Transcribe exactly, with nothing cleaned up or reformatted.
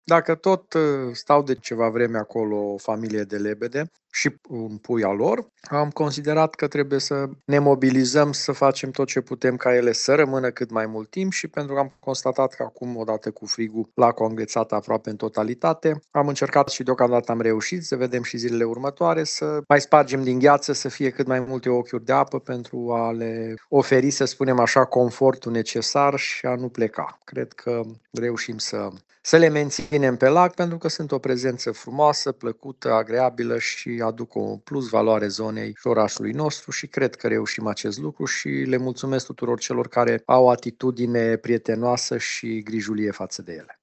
Dacă tot uh, stau de ceva vreme acolo o familie de lebede și un pui al lor, am considerat că trebuie să ne mobilizăm, să facem tot ce putem ca ele să rămână cât mai mult timp și pentru că am constatat că acum, odată cu frigul, lacul a înghețat aproape în totalitate, am încercat și deocamdată am reușit, să vedem și zilele următoare, să mai spargem din gheață, să fie cât mai multe ochiuri de apă pentru a le oferi, să spunem așa, confortul necesar și a nu pleca. Cred că reușim să să le menținem pe lac pentru că sunt o prezență frumoasă, plăcută, agreabilă și aduc o plus valoare zonei și orașului nostru și cred că reușim acest lucru și le mulțumesc tuturor celor care au o atitudine prietenoasă și grijulie față de ele.